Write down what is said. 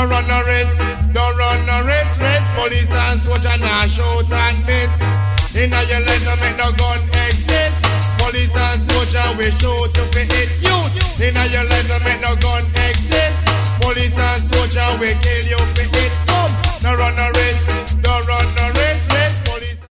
Don't run no race, don't run no race, race. Police and soldier now shoot and miss. Inna your life no make no gun exist. Police and soldier we shoot to fit youth. Inna your life no make no gun exist. Police and soldier we kill